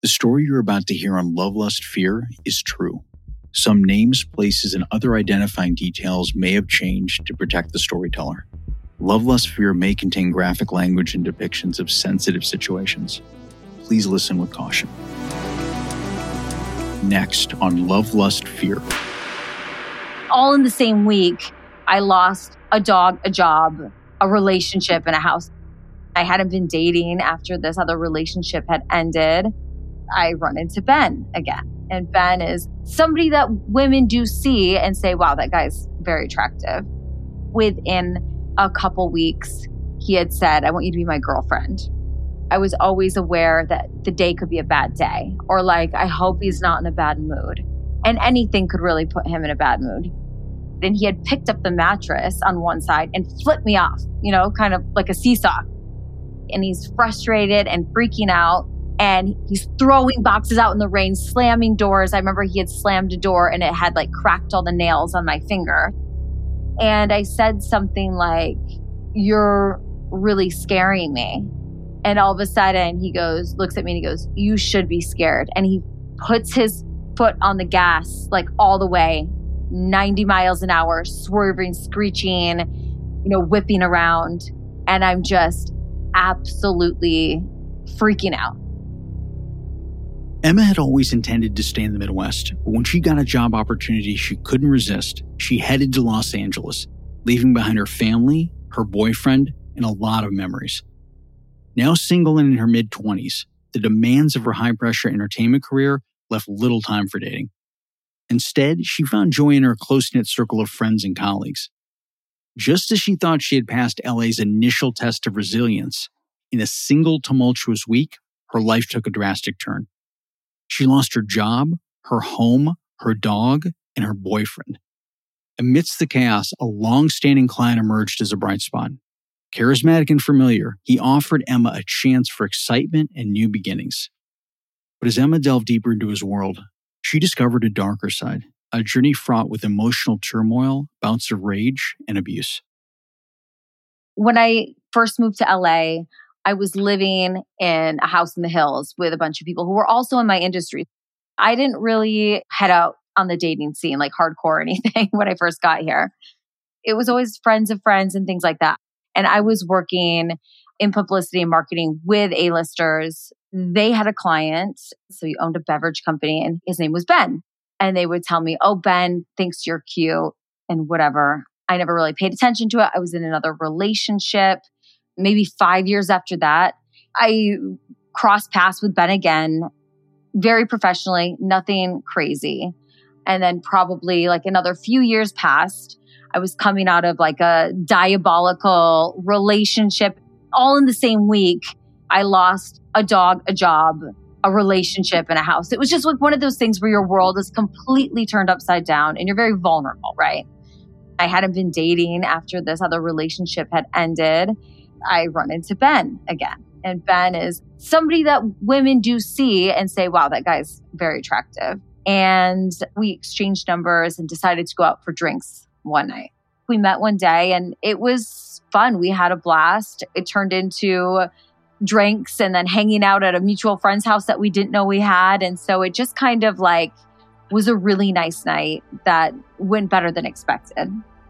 The story you're about to hear on Love, Lust, Fear is true. Some names, places, and other identifying details may have changed to protect the storyteller. Love, Lust, Fear may contain graphic language and depictions of sensitive situations. Please listen with caution. Next on Love, Lust, Fear. All in the same week, I lost a dog, a job, a relationship, and a house. I hadn't been dating after this other relationship had ended. I run into Ben again. And Ben is somebody that women do see and say, wow, that guy's very attractive. Within a couple weeks, he had said, I want you to be my girlfriend. I was always aware that the day could be a bad day, or like, I hope he's not in a bad mood. And anything could really put him in a bad mood. And he had picked up the mattress on one side and flipped me off, kind of like a seesaw. And he's frustrated and freaking out. And he's throwing boxes out in the rain, slamming doors. I remember he had slammed a door and it had like cracked all the nails on my finger. And I said something like, you're really scaring me. And all of a sudden he looks at me and he goes, you should be scared. And he puts his foot on the gas, like all the way, 90 miles an hour, swerving, screeching, whipping around. And I'm just absolutely freaking out. Emma had always intended to stay in the Midwest, but when she got a job opportunity she couldn't resist, she headed to Los Angeles, leaving behind her family, her boyfriend, and a lot of memories. Now single and in her mid-20s, the demands of her high-pressure entertainment career left little time for dating. Instead, she found joy in her close-knit circle of friends and colleagues. Just as she thought she had passed LA's initial test of resilience, in a single tumultuous week, her life took a drastic turn. She lost her job, her home, her dog, and her boyfriend. Amidst the chaos, a long-standing client emerged as a bright spot. Charismatic and familiar, he offered Emma a chance for excitement and new beginnings. But as Emma delved deeper into his world, she discovered a darker side, a journey fraught with emotional turmoil, bouts of rage, and abuse. When I first moved to LA, I was living in a house in the hills with a bunch of people who were also in my industry. I didn't really head out on the dating scene like hardcore or anything when I first got here. It was always friends of friends and things like that. And I was working in publicity and marketing with A-listers. They had a client, so he owned a beverage company, and his name was Ben. And they would tell me, oh, Ben thinks you're cute and whatever. I never really paid attention to it. I was in another relationship. Maybe 5 years after that, I crossed paths with Ben again, very professionally, nothing crazy. And then probably like another few years passed. I was coming out of like a diabolical relationship. All in the same week, I lost a dog, a job, a relationship, and a house. It was just like one of those things where your world is completely turned upside down and you're very vulnerable, right? I hadn't been dating after this other relationship had ended. I run into Ben again. And Ben is somebody that women do see and say, wow, that guy's very attractive. And we exchanged numbers and decided to go out for drinks one night. We met one day and it was fun. We had a blast. It turned into drinks and then hanging out at a mutual friend's house that we didn't know we had. And so it just kind of like was a really nice night that went better than expected.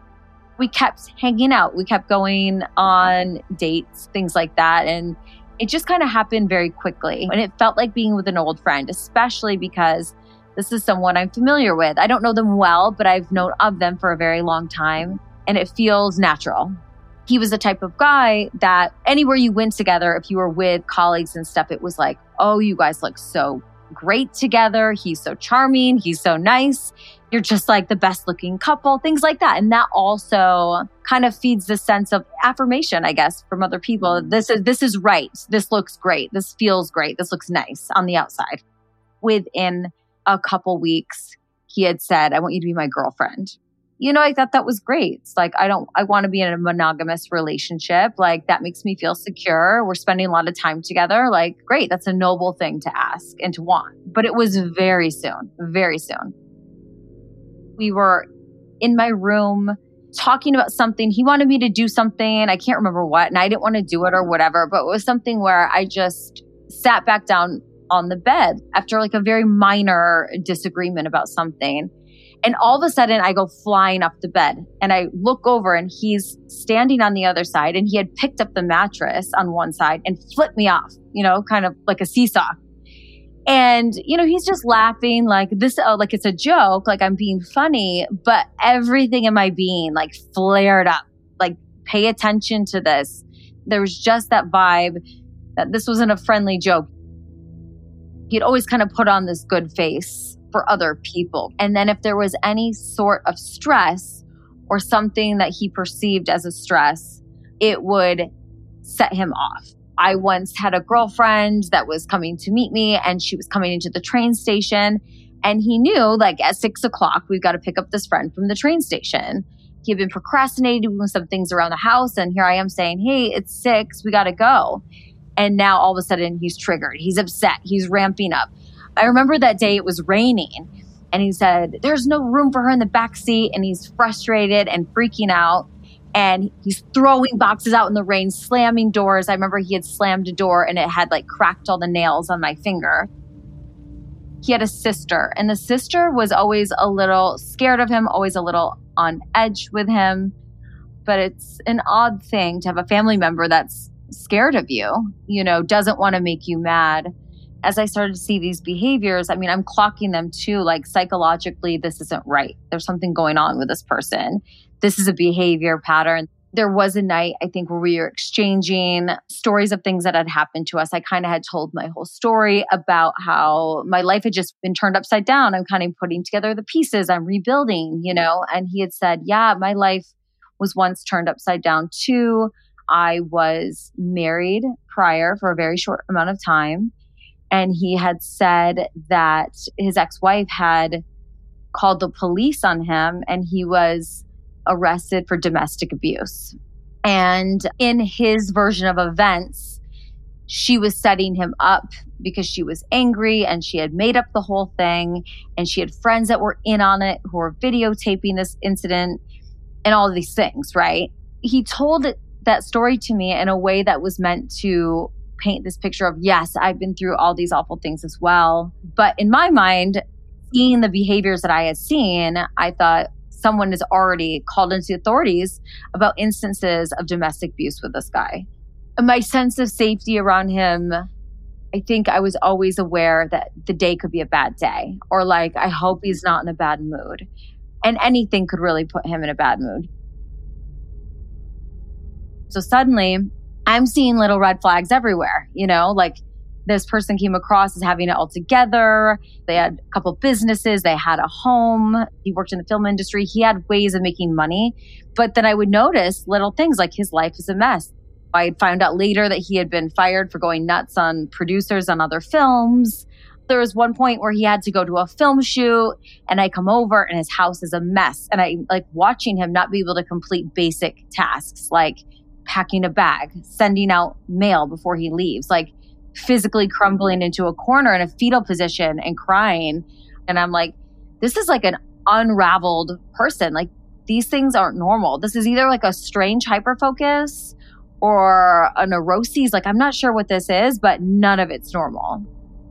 We kept hanging out. We kept going on dates, things like that. And it just kind of happened very quickly. And it felt like being with an old friend, especially because this is someone I'm familiar with. I don't know them well, but I've known of them for a very long time. And it feels natural. He was the type of guy that anywhere you went together, if you were with colleagues and stuff, it was like, oh, you guys look so great together. He's so charming. He's so nice. You're just like the best looking couple, things like that. And that also kind of feeds the sense of affirmation, I guess, from other people. This is right. This looks great. This feels great. This looks nice on the outside. Within a couple weeks, he had said, I want you to be my girlfriend. I thought that was great. It's like, I want to be in a monogamous relationship. Like, that makes me feel secure. We're spending a lot of time together. Like, great. That's a noble thing to ask and to want. But it was very soon, very soon. We were in my room talking about something. He wanted me to do something. I can't remember what. And I didn't want to do it or whatever. But it was something where I just sat back down on the bed after like a very minor disagreement about something. And all of a sudden I go flying off the bed and I look over and he's standing on the other side and he had picked up the mattress on one side and flipped me off, kind of like a seesaw. And, he's just laughing like this, like it's a joke, like I'm being funny, but everything in my being like flared up, like pay attention to this. There was just that vibe that this wasn't a friendly joke. He'd always kind of put on this good face for other people. And then if there was any sort of stress or something that he perceived as a stress, it would set him off. I once had a girlfriend that was coming to meet me and she was coming into the train station and he knew like at 6:00, we've got to pick up this friend from the train station. He had been procrastinating with some things around the house. And here I am saying, hey, it's 6, we got to go. And now all of a sudden he's triggered. He's upset. He's ramping up. I remember that day it was raining and he said, there's no room for her in the back seat. And he's frustrated and freaking out. And he's throwing boxes out in the rain, slamming doors. I remember he had slammed a door and it had like cracked all the nails on my finger. He had a sister and the sister was always a little scared of him, always a little on edge with him. But it's an odd thing to have a family member that's scared of you, doesn't want to make you mad. As I started to see these behaviors, I'm clocking them too, like psychologically, this isn't right. There's something going on with this person. This is a behavior pattern. There was a night, I think, where we were exchanging stories of things that had happened to us. I kind of had told my whole story about how my life had just been turned upside down. I'm kind of putting together the pieces. I'm rebuilding, and he had said, yeah, my life was once turned upside down too. I was married prior for a very short amount of time. And he had said that his ex-wife had called the police on him and he was arrested for domestic abuse. And in his version of events, she was setting him up because she was angry and she had made up the whole thing. And she had friends that were in on it who were videotaping this incident and all of these things, right? He told that story to me in a way that was meant to paint this picture of, yes, I've been through all these awful things as well. But in my mind, seeing the behaviors that I had seen, I thought someone has already called into the authorities about instances of domestic abuse with this guy. My sense of safety around him, I think I was always aware that the day could be a bad day, or like, I hope he's not in a bad mood. And anything could really put him in a bad mood. So suddenly, I'm seeing little red flags everywhere, like this person came across as having it all together. They had a couple of businesses. They had a home. He worked in the film industry. He had ways of making money. But then I would notice little things like his life is a mess. I found out later that he had been fired for going nuts on producers on other films. There was one point where he had to go to a film shoot and I come over and his house is a mess. And I like watching him not be able to complete basic tasks like packing a bag, sending out mail before he leaves, like physically crumbling into a corner in a fetal position and crying. And I'm like, this is like an unraveled person. Like these things aren't normal. This is either like a strange hyperfocus or a neuroses. Like I'm not sure what this is, but none of it's normal.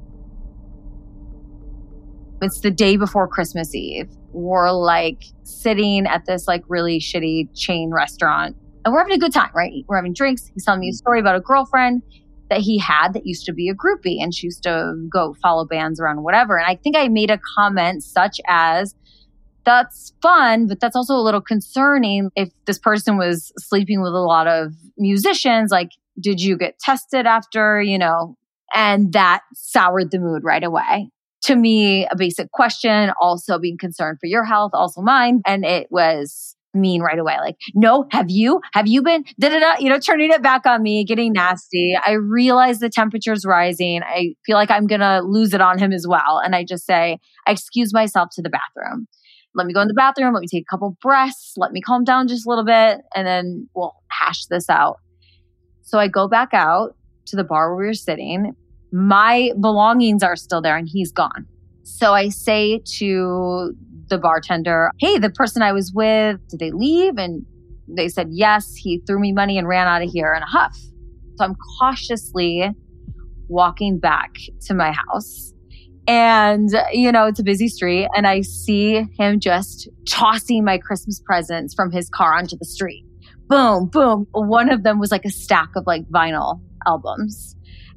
It's the day before Christmas Eve. We're like sitting at this like really shitty chain restaurant and we're having a good time, right? We're having drinks. He's telling me a story about a girlfriend that he had that used to be a groupie and she used to go follow bands around whatever. And I think I made a comment such as, that's fun, but that's also a little concerning if this person was sleeping with a lot of musicians. Like, did you get tested after, And that soured the mood right away. To me, a basic question, also being concerned for your health, also mine. And it was mean right away. Like, no, have you been, turning it back on me, getting nasty. I realize the temperature's rising. I feel like I'm going to lose it on him as well. And I just say, I excuse myself to the bathroom. Let me go in the bathroom. Let me take a couple breaths. Let me calm down just a little bit. And then we'll hash this out. So I go back out to the bar where we were sitting. My belongings are still there and he's gone. So I say to the bartender, hey, the person I was with, did they leave? And they said, yes, he threw me money and ran out of here in a huff. So I'm cautiously walking back to my house. And, it's a busy street. And I see him just tossing my Christmas presents from his car onto the street. Boom, boom. One of them was like a stack of like vinyl albums.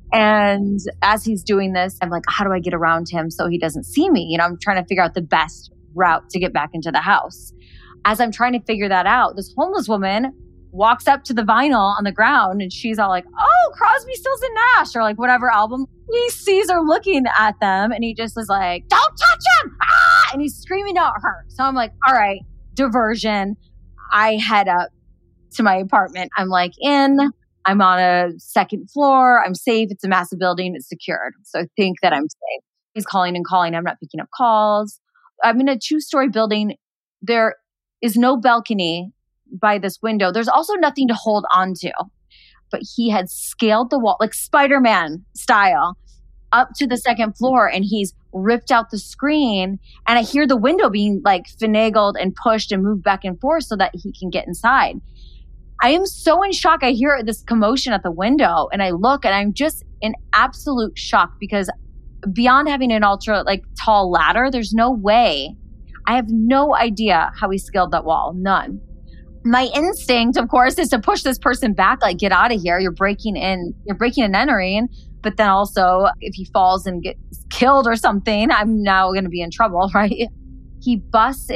And as he's doing this, I'm like, how do I get around him so he doesn't see me? I'm trying to figure out the best route to get back into the house. As I'm trying to figure that out, this homeless woman walks up to the vinyl on the ground and she's all like, oh, Crosby, Stills and Nash, or like whatever album. He sees her looking at them and he just is like, don't touch him! Ah! And he's screaming at her. So I'm like, all right, diversion. I head up to my apartment. I'm like I'm on a second floor. I'm safe. It's a massive building. It's secured. So I think that I'm safe. He's calling and calling. I'm not picking up calls. I'm in a 2-story building. There is no balcony by this window. There's also nothing to hold on to. But he had scaled the wall, like Spider-Man style, up to the second floor, and he's ripped out the screen. And I hear the window being like finagled and pushed and moved back and forth so that he can get inside. I am so in shock. I hear this commotion at the window and I look and I'm just in absolute shock because beyond having an ultra tall ladder, there's no way. I have no idea how he scaled that wall. None. My instinct, of course, is to push this person back, like, get out of here. You're breaking and entering. But then also, if he falls and gets killed or something, I'm now going to be in trouble, right? He busts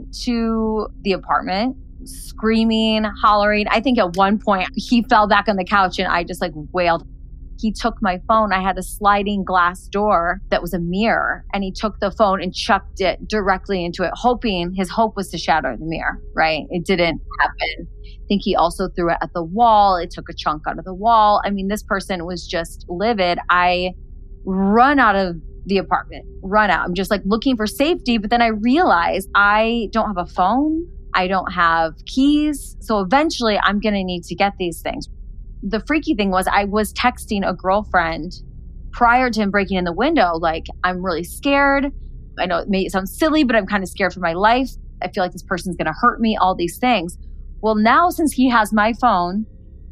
into the apartment, screaming, hollering. I think at one point, he fell back on the couch and I just wailed. He took my phone. I had a sliding glass door that was a mirror, and he took the phone and chucked it directly into it, his hope was to shatter the mirror, right? It didn't happen. I think he also threw it at the wall. It took a chunk out of the wall. I mean, this person was just livid. I run out of the apartment, I'm just looking for safety. But then I realized I don't have a phone. I don't have keys. So eventually I'm going to need to get these things. The freaky thing was I was texting a girlfriend prior to him breaking in the window. I'm really scared. I know it may sound silly, but I'm kind of scared for my life. I feel like this person's going to hurt me, all these things. Well, now since he has my phone,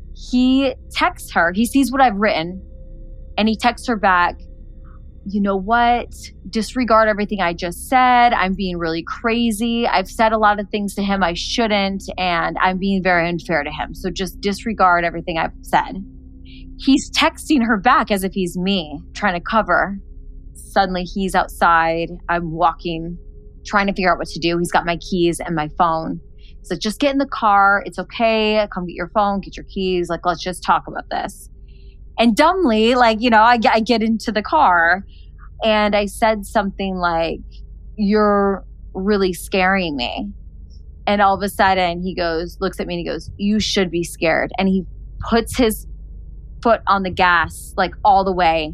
he texts her. He sees what I've written and he texts her back, you know what? Disregard everything I just said. I'm being really crazy. I've said a lot of things to him I shouldn't, and I'm being very unfair to him. So just disregard everything I've said. He's texting her back as if he's me, trying to cover. Suddenly he's outside. I'm walking, trying to figure out what to do. He's got my keys and my phone. So just get in the car. It's okay. Come get your phone, get your keys. Let's just talk about this. And dumbly, I get into the car and I said something like, you're really scaring me. And all of a sudden he looks at me and he goes, you should be scared. And he puts his foot on the gas, all the way,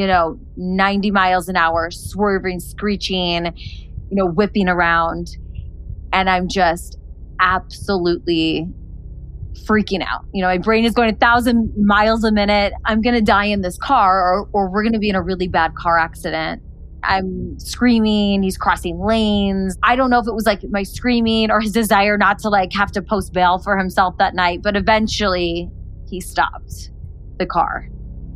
90 miles an hour, swerving, screeching, whipping around. And I'm just absolutely freaking out. My brain is going 1,000 miles a minute. I'm going to die in this car or we're going to be in a really bad car accident. I'm screaming. He's crossing lanes. I don't know if it was my screaming or his desire not to have to post bail for himself that night, but eventually he stopped the car.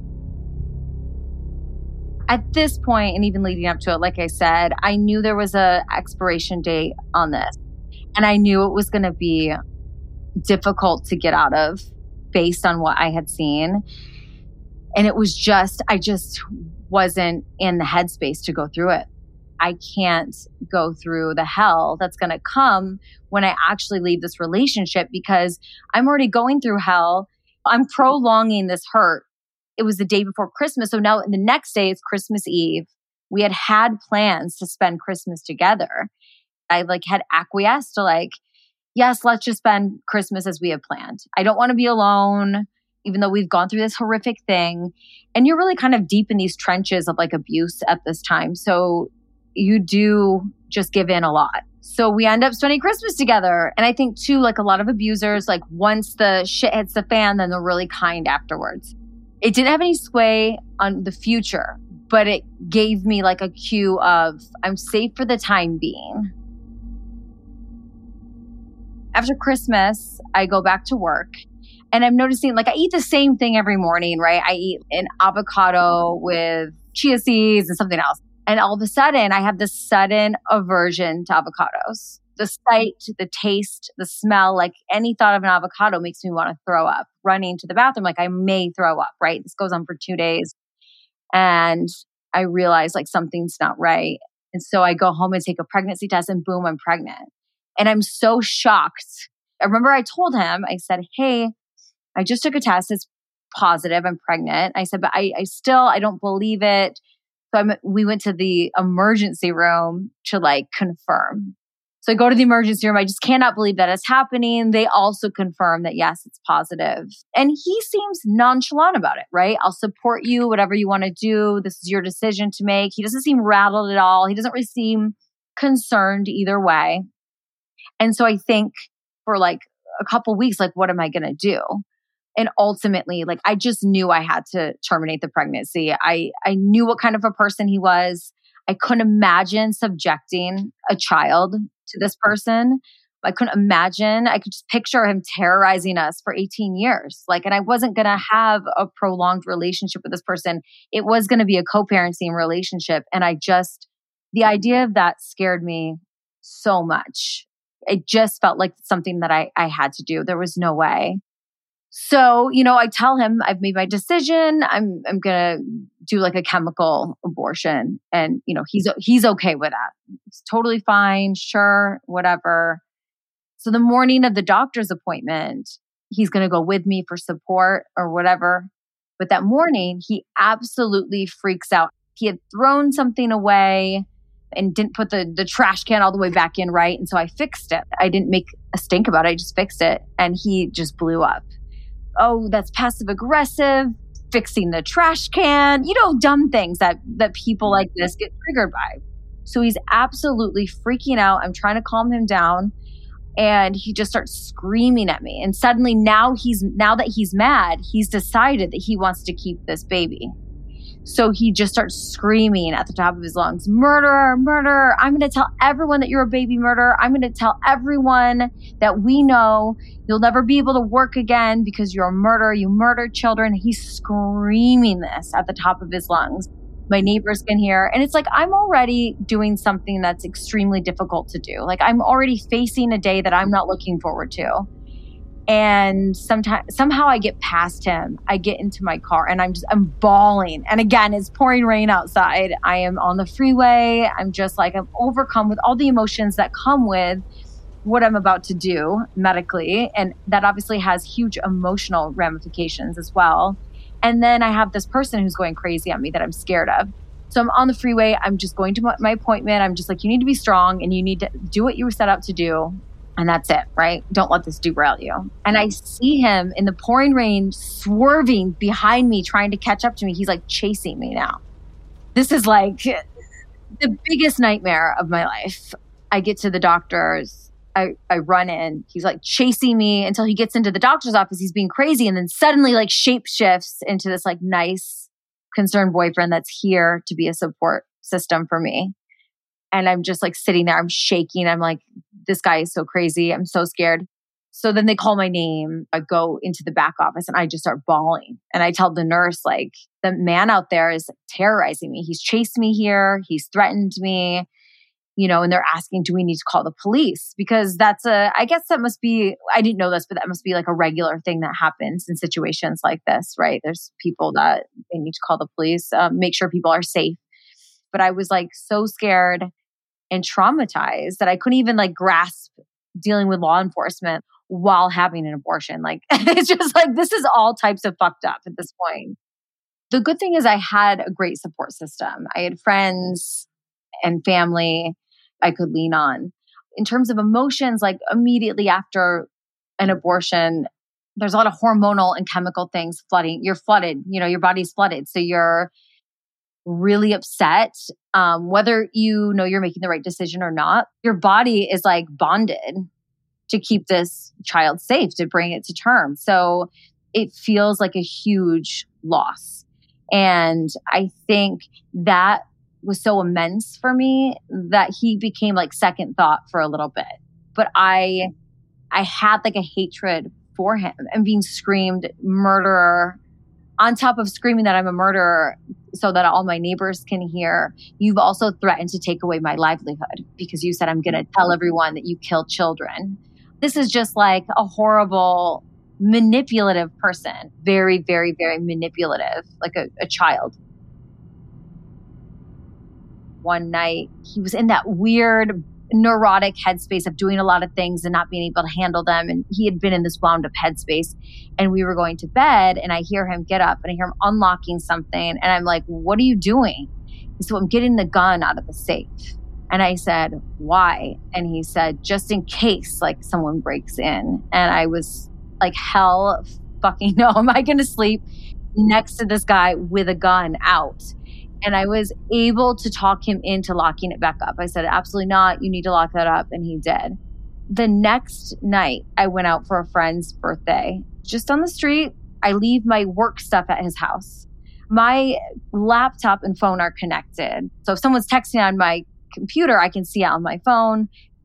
At this point, and even leading up to it, like I said, I knew there was a expiration date on this, and I knew it was going to be difficult to get out of based on what I had seen. And it was I just wasn't in the headspace to go through it. I can't go through the hell that's going to come when I actually leave this relationship because I'm already going through hell. I'm prolonging this hurt. It was the day before Christmas. So now the next day is Christmas Eve. We had plans to spend Christmas together. I had acquiesced to yes, let's just spend Christmas as we have planned. I don't want to be alone, even though we've gone through this horrific thing. And you're really kind of deep in these trenches of abuse at this time. So you do just give in a lot. So we end up spending Christmas together. And I think too, a lot of abusers, once the shit hits the fan, then they're really kind afterwards. It didn't have any sway on the future, but it gave me a cue of I'm safe for the time being. After Christmas, I go back to work And I'm noticing like I eat the same thing every morning, right? I eat an avocado with chia seeds and something else. And all of a sudden, I have this sudden aversion to avocados. The sight, the taste, the smell, like any thought of an avocado makes me want to throw up. Running to the bathroom, like I may throw up, right? This goes on for 2 days. And I realize like something's not right. And so I go home and take a pregnancy test and boom, I'm pregnant. And I'm so shocked. I remember I told him, I said, hey, I just took a test. It's positive. I'm pregnant. I said, but I don't believe it. So we went to the emergency room to like confirm. So I go to the emergency room. I just cannot believe that it's happening. They also confirm that, yes, it's positive. And he seems nonchalant about it, right? I'll support you, whatever you want to do. This is your decision to make. He doesn't seem rattled at all. He doesn't really seem concerned either way. And so I think for like a couple weeks, like, what am I going to do? And ultimately, like, I just knew I had to terminate the pregnancy. I knew what kind of a person he was. I couldn't imagine subjecting a child to this person. I couldn't imagine. I could just picture him terrorizing us for 18 years. Like, and I wasn't going to have a prolonged relationship with this person. It was going to be a co-parenting relationship. And the idea of that scared me so much. It just felt like something that I had to do. There was no way. So, I tell him I've made my decision. I'm going to do like a chemical abortion. And, he's okay with that. He's totally fine. Sure. Whatever. So the morning of the doctor's appointment, he's going to go with me for support or whatever. But that morning, he absolutely freaks out. He had thrown something away and didn't put the trash can all the way back in right. And so I fixed it. I didn't make a stink about it. I just fixed it. And he just blew up. Oh, that's passive aggressive, fixing the trash can, dumb things that people like this get triggered by. So he's absolutely freaking out. I'm trying to calm him down. And he just starts screaming at me. And suddenly now that he's mad, he's decided that he wants to keep this baby. So he just starts screaming at the top of his lungs, murderer, murderer. I'm going to tell everyone that you're a baby murderer. I'm going to tell everyone that we know you'll never be able to work again because you're a murderer. You murdered children. He's screaming this at the top of his lungs. My neighbors can hear. And it's like, I'm already doing something that's extremely difficult to do. Like, I'm already facing a day that I'm not looking forward to. And somehow I get past him. I get into my car and I'm bawling. And again, it's pouring rain outside. I am on the freeway. I'm overcome with all the emotions that come with what I'm about to do medically. And that obviously has huge emotional ramifications as well. And then I have this person who's going crazy on me that I'm scared of. So I'm on the freeway. I'm just going to my appointment. I'm just like, you need to be strong and you need to do what you were set out to do. And that's it, right? Don't let this derail you. And I see him in the pouring rain swerving behind me, trying to catch up to me. He's like chasing me now. This is like the biggest nightmare of my life. I get to the doctor's. I run in. He's like chasing me until he gets into the doctor's office. He's being crazy. And then suddenly like shape shifts into this like nice, concerned boyfriend that's here to be a support system for me. And I'm just like sitting there. I'm shaking. I'm like, this guy is so crazy. I'm so scared. So then they call my name. I go into the back office and I just start bawling. And I tell the nurse, like, the man out there is terrorizing me. He's chased me here. He's threatened me, and they're asking, do we need to call the police? Because I guess that must be, I didn't know this, but that must be like a regular thing that happens in situations like this, right? There's people that they need to call the police, make sure people are safe. But I was like so scared and traumatized that I couldn't even like grasp dealing with law enforcement while having an abortion. Like, it's just like, this is all types of fucked up at this point. The good thing is I had a great support system. I had friends and family I could lean on. In terms of emotions, like immediately after an abortion, there's a lot of hormonal and chemical things flooding. You're flooded, your body's flooded. So you're really upset, whether you're making the right decision or not. Your body is like bonded to keep this child safe, to bring it to term. So it feels like a huge loss. And I think that was so immense for me that he became like second thought for a little bit. But I had like a hatred for him and being screamed murderer on top of screaming that I'm a murderer so that all my neighbors can hear. You've also threatened to take away my livelihood because you said I'm going to tell everyone that you killed children. This is just like a horrible, manipulative person. Very, very, very manipulative, like a child. One night, he was in that weird, neurotic headspace of doing a lot of things and not being able to handle them. And he had been in this wound up headspace. And we were going to bed and I hear him get up and I hear him unlocking something. And I'm like, what are you doing? He said, well, I'm getting the gun out of the safe. And I said, why? And he said, just in case like someone breaks in. And I was like, hell fucking no. Am I going to sleep next to this guy with a gun out? And I was able to talk him into locking it back up. I said, absolutely not. You need to lock that up. And he did. The next night, I went out for a friend's birthday. Just on the street, I leave my work stuff at his house. My laptop and phone are connected. So if someone's texting on my computer, I can see it on my phone.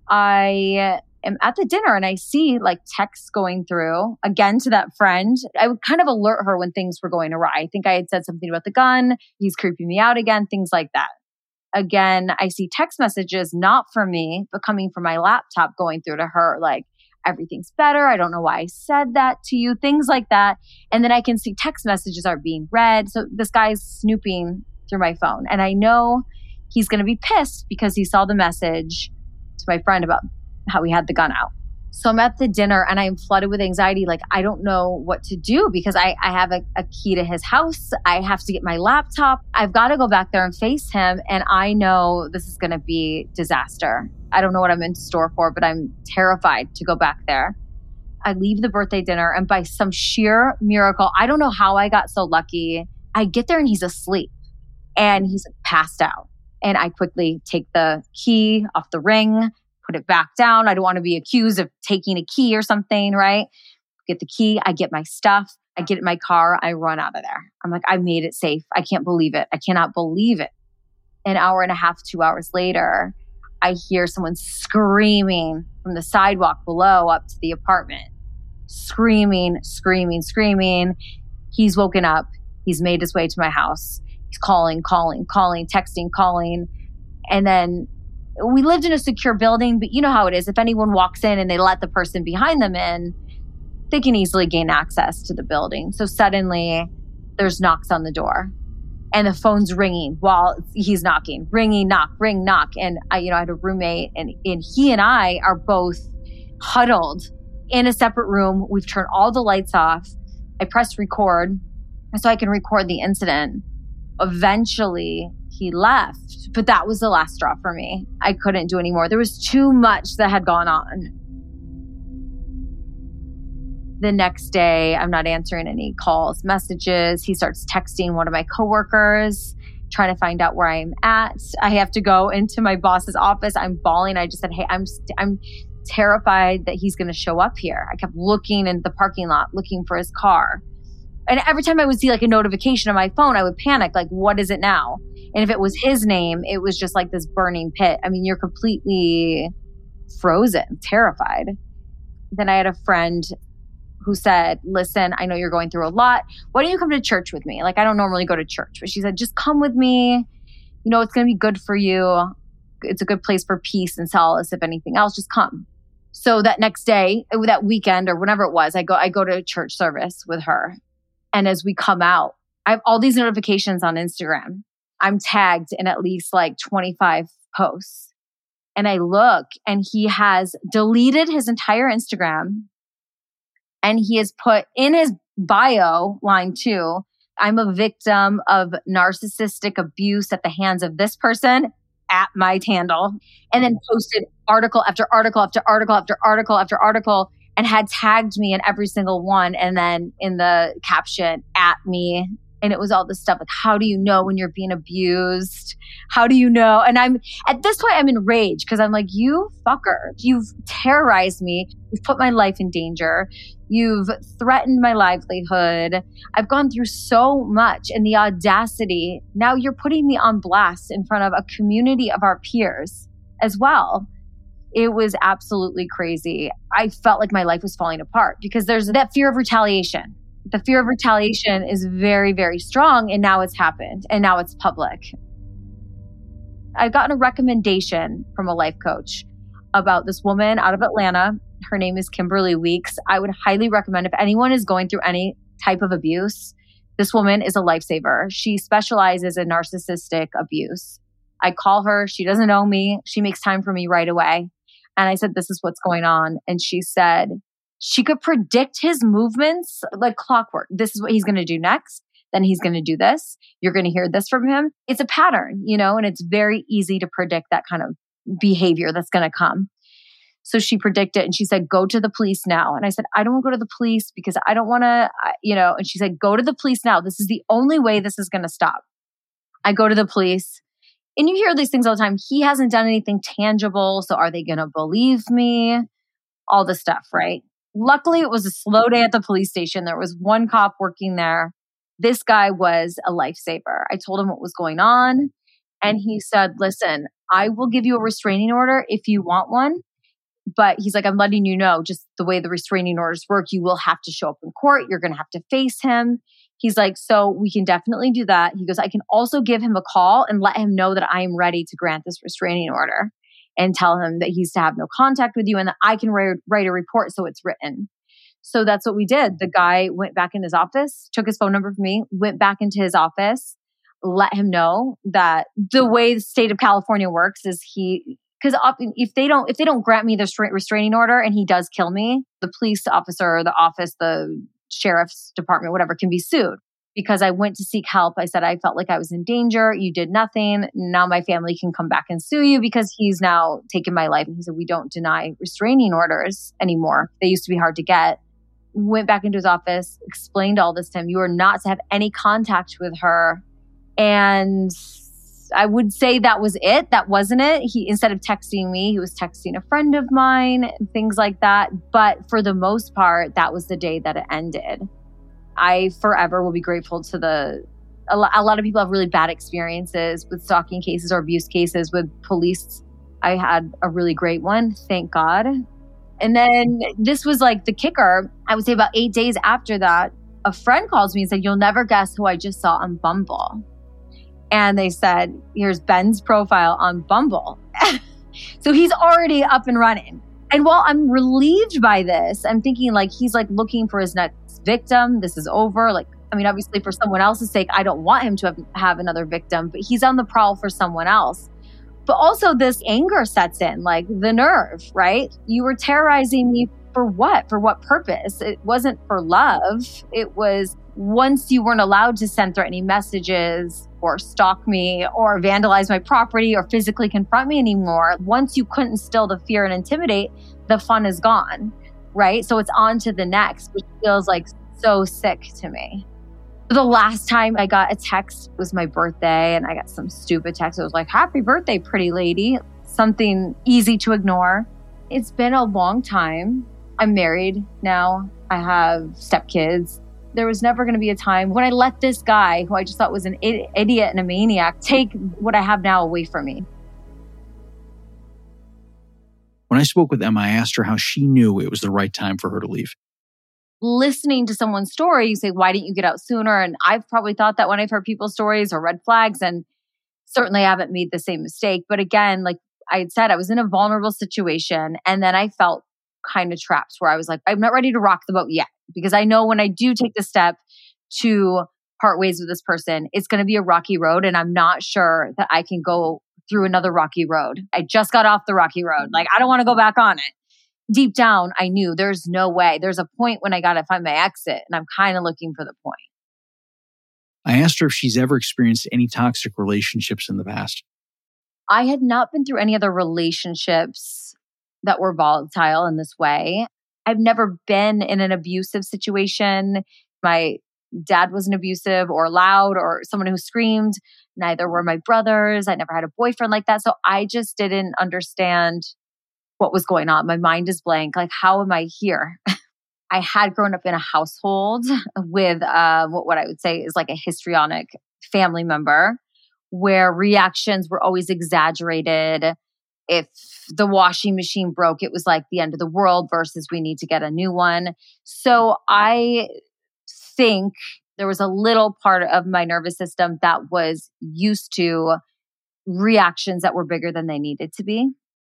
I am at the dinner and I see like texts going through again to that friend. I would kind of alert her when things were going awry. I think I had said something about the gun. He's creeping me out again, things like that. Again, I see text messages, not from me, but coming from my laptop going through to her, like, everything's better. I don't know why I said that to you, things like that. And then I can see text messages are being read. So this guy's snooping through my phone. And I know he's going to be pissed because he saw the message to my friend about how he had the gun out. So I'm at the dinner and I'm flooded with anxiety. Like, I don't know what to do because I have a key to his house. I have to get my laptop. I've got to go back there and face him. And I know this is going to be disaster. I don't know what I'm in store for, but I'm terrified to go back there. I leave the birthday dinner and by some sheer miracle, I don't know how I got so lucky. I get there and he's asleep and he's passed out. And I quickly take the key off the ring, put it back down. I don't want to be accused of taking a key or something, right? Get the key. I get my stuff. I get in my car. I run out of there. I'm like, I made it safe. I can't believe it. I cannot believe it. An hour and a half, 2 hours later, I hear someone screaming from the sidewalk below up to the apartment. Screaming, screaming, screaming. He's woken up. He's made his way to my house. He's calling, texting, calling. And then we lived in a secure building, but you know how it is. If anyone walks in and they let the person behind them in, they can easily gain access to the building. So suddenly there's knocks on the door and the phone's ringing while he's knocking, ringing, knock, ring, knock. And I had a roommate and he and I are both huddled in a separate room. We've turned all the lights off. I pressed record so I can record the incident. Eventually he left, but that was the last straw for me. I couldn't do anymore. There was too much that had gone on. The next day, I'm not answering any calls, messages. He starts texting one of my coworkers, trying to find out where I'm at. I have to go into my boss's office. I'm bawling. I just said, hey, I'm terrified that he's going to show up here. I kept looking in the parking lot, looking for his car. And every time I would see like a notification on my phone, I would panic, like, what is it now? And if it was his name, it was just like this burning pit. I mean, you're completely frozen, terrified. Then I had a friend who said, listen, I know you're going through a lot. Why don't you come to church with me? Like, I don't normally go to church, but she said, just come with me. You know, it's going to be good for you. It's a good place for peace and solace. If anything else, just come. So that next day, that weekend or whenever it was, I go to church service with her. And as we come out, I have all these notifications on Instagram. I'm tagged in at least like 25 posts. And I look and he has deleted his entire Instagram. And he has put in his bio line 2, I'm a victim of narcissistic abuse at the hands of this person at my handle. And then posted article after article after article after article after article and had tagged me in every single one. And then in the caption, at me. And it was all this stuff like, how do you know when you're being abused? How do you know? And at this point, I'm enraged because I'm like, you fucker, you've terrorized me. You've put my life in danger. You've threatened my livelihood. I've gone through so much and the audacity. Now you're putting me on blast in front of a community of our peers as well. It was absolutely crazy. I felt like my life was falling apart because there's that fear of retaliation. The fear of retaliation is very, very strong. And now it's happened. And now it's public. I've gotten a recommendation from a life coach about this woman out of Atlanta. Her name is Kimberly Weeks. I would highly recommend if anyone is going through any type of abuse, this woman is a lifesaver. She specializes in narcissistic abuse. I call her. She doesn't know me. She makes time for me right away. And I said, this is what's going on. And she said she could predict his movements like clockwork. This is what he's going to do next. Then he's going to do this. You're going to hear this from him. It's a pattern, and it's very easy to predict that kind of behavior that's going to come. So she predicted and she said, go to the police now. And I said, I don't want to go to the police because I don't want to, and she said, go to the police now. This is the only way this is going to stop. I go to the police. And you hear these things all the time. He hasn't done anything tangible. So are they going to believe me? All this stuff, right? Luckily, it was a slow day at the police station. There was one cop working there. This guy was a lifesaver. I told him what was going on. And he said, listen, I will give you a restraining order if you want one. But he's like, I'm letting you know, just the way the restraining orders work, you will have to show up in court. You're going to have to face him. He's like, so we can definitely do that. He goes, I can also give him a call and let him know that I am ready to grant this restraining order and tell him that he's to have no contact with you and that I can write a report so it's written. So that's what we did. The guy went back in his office, took his phone number from me, went back into his office, let him know that the way the state of California works is because if they don't grant me the restraining order and he does kill me, the police officer, the office, the sheriff's department, whatever, can be sued. Because I went to seek help. I said, I felt like I was in danger. You did nothing. Now my family can come back and sue you because he's now taken my life. And he said, we don't deny restraining orders anymore. They used to be hard to get. Went back into his office, explained all this to him. You are not to have any contact with her. And I would say that was it. That wasn't it. He, instead of texting me, he was texting a friend of mine, things like that. But for the most part, that was the day that it ended. I forever will be grateful to a lot of people have really bad experiences with stalking cases or abuse cases with police. I had a really great one, thank God. And then this was like the kicker. I would say about 8 days after that, a friend calls me and said, you'll never guess who I just saw on Bumble. And they said, here's Ben's profile on Bumble. So he's already up and running. And while I'm relieved by this, I'm thinking like, he's like looking for his next victim. This is over. Like, I mean, obviously for someone else's sake, I don't want him to have another victim, but he's on the prowl for someone else. But also this anger sets in, like the nerve, right? You were terrorizing me for what? For what purpose? It wasn't for love. It was once you weren't allowed to send threatening messages or stalk me or vandalize my property or physically confront me anymore. Once you couldn't instill the fear and intimidate, the fun is gone, right? So it's on to the next, which feels like so sick to me. The last time I got a text was my birthday and I got some stupid text. It was like, happy birthday, pretty lady. Something easy to ignore. It's been a long time. I'm married now. I have stepkids. There was never going to be a time when I let this guy, who I just thought was an idiot and a maniac, take what I have now away from me. When I spoke with Emma, I asked her how she knew it was the right time for her to leave. Listening to someone's story, you say, why didn't you get out sooner? And I've probably thought that when I've heard people's stories or red flags, and certainly I haven't made the same mistake. But again, like I had said, I was in a vulnerable situation. And then I felt kind of trapped where I was like, I'm not ready to rock the boat yet. Because I know when I do take the step to part ways with this person, it's going to be a rocky road. And I'm not sure that I can go through another rocky road. I just got off the rocky road. Like, I don't want to go back on it. Deep down, I knew there's no way. There's a point when I got to find my exit. And I'm kind of looking for the point. I asked her if she's ever experienced any toxic relationships in the past. I had not been through any other relationships that were volatile in this way. I've never been in an abusive situation. My dad wasn't abusive or loud or someone who screamed. Neither were my brothers. I never had a boyfriend like that. So I just didn't understand what was going on. My mind is blank. Like, how am I here? I had grown up in a household with what I would say is like a histrionic family member where reactions were always exaggerated. If the washing machine broke, it was like the end of the world versus we need to get a new one. So I think there was a little part of my nervous system that was used to reactions that were bigger than they needed to be.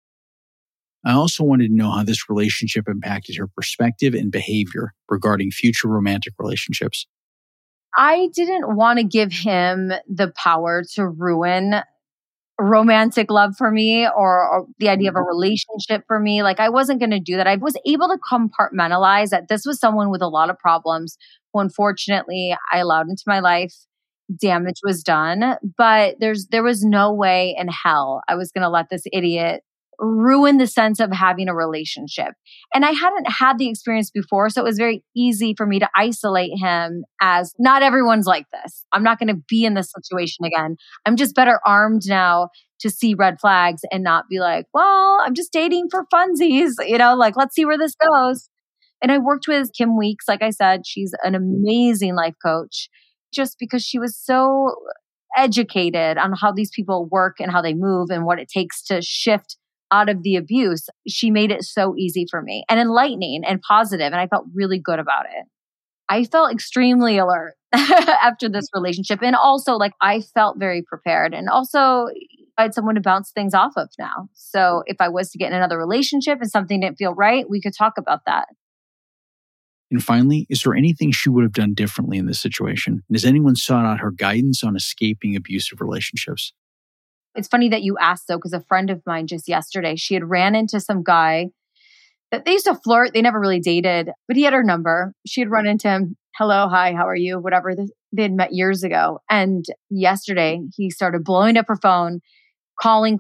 I also wanted to know how this relationship impacted her perspective and behavior regarding future romantic relationships. I didn't want to give him the power to ruin romantic love for me or the idea of a relationship for me. Like, I wasn't going to do that. I was able to compartmentalize that this was someone with a lot of problems who unfortunately I allowed into my life. Damage was done, but there was no way in hell I was going to let this idiot ruin the sense of having a relationship. And I hadn't had the experience before, so it was very easy for me to isolate him as not everyone's like this. I'm not going to be in this situation again. I'm just better armed now to see red flags and not be like, well, I'm just dating for funsies, like, let's see where this goes. And I worked with Kim Weeks. Like I said, she's an amazing life coach just because she was so educated on how these people work and how they move and what it takes to shift out of the abuse. She made it so easy for me and enlightening and positive, and I felt really good about it. I felt extremely alert after this relationship. And also, like, I felt very prepared. And also, I had someone to bounce things off of now. So if I was to get in another relationship and something didn't feel right, we could talk about that. And finally, is there anything she would have done differently in this situation? And has anyone sought out her guidance on escaping abusive relationships? It's funny that you asked, though, because a friend of mine just yesterday, she had ran into some guy that they used to flirt. They never really dated, but he had her number. She had run into him. Hello, hi, how are you? Whatever. They had met years ago. And yesterday, he started blowing up her phone, calling,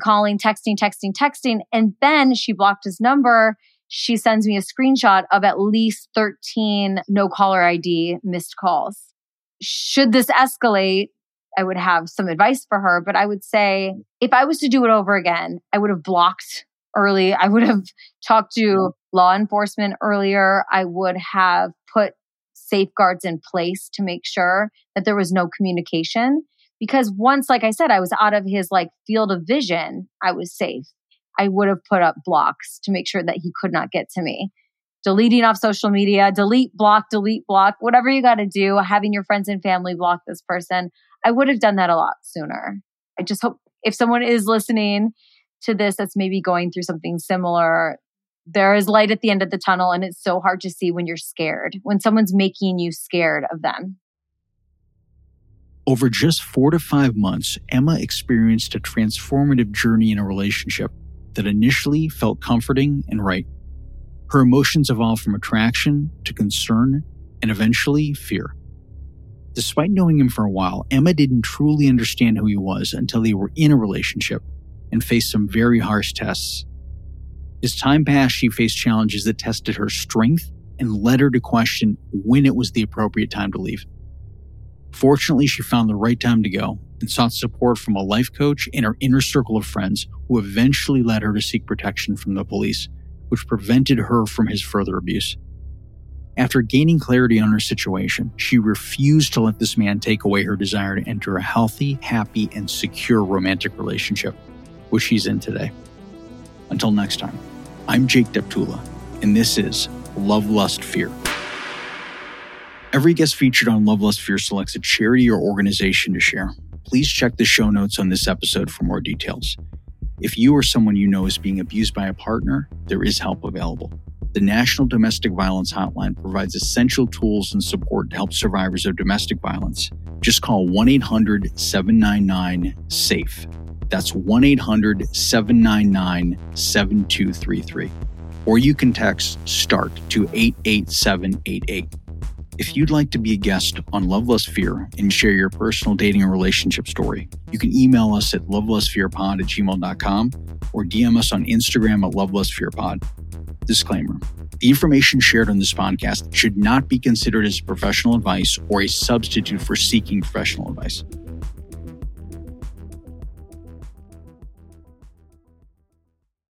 texting. And then she blocked his number. She sends me a screenshot of at least 13 no caller ID missed calls. Should this escalate, I would have some advice for her, but I would say if I was to do it over again, I would have blocked early. I would have talked to law enforcement earlier. I would have put safeguards in place to make sure that there was no communication. Because once, like I said, I was out of his field of vision, I was safe. I would have put up blocks to make sure that he could not get to me. Deleting off social media, delete, block, whatever you got to do, having your friends and family block this person. I would have done that a lot sooner. I just hope if someone is listening to this that's maybe going through something similar, there is light at the end of the tunnel, and it's so hard to see when you're scared, when someone's making you scared of them. Over just 4 to 5 months, Emma experienced a transformative journey in a relationship that initially felt comforting and right. Her emotions evolved from attraction to concern and eventually fear. Despite knowing him for a while, Emma didn't truly understand who he was until they were in a relationship and faced some very harsh tests. As time passed, she faced challenges that tested her strength and led her to question when it was the appropriate time to leave. Fortunately, she found the right time to go and sought support from a life coach and her inner circle of friends who eventually led her to seek protection from the police, which prevented her from his further abuse. After gaining clarity on her situation, she refused to let this man take away her desire to enter a healthy, happy, and secure romantic relationship, which she's in today. Until next time, I'm Jake Deptula, and this is Love, Lust, Fear. Every guest featured on Love, Lust, Fear selects a charity or organization to share. Please check the show notes on this episode for more details. If you or someone you know is being abused by a partner, there is help available. The National Domestic Violence Hotline provides essential tools and support to help survivors of domestic violence. Just call 1-800-799-SAFE. That's 1-800-799-7233. Or you can text START to 88788. If you'd like to be a guest on Love, Lust, Fear and share your personal dating or relationship story, you can email us at lovelustfearpod@gmail.com or DM us on Instagram at lovelustfearpod. Disclaimer: the information shared on this podcast should not be considered as professional advice or a substitute for seeking professional advice.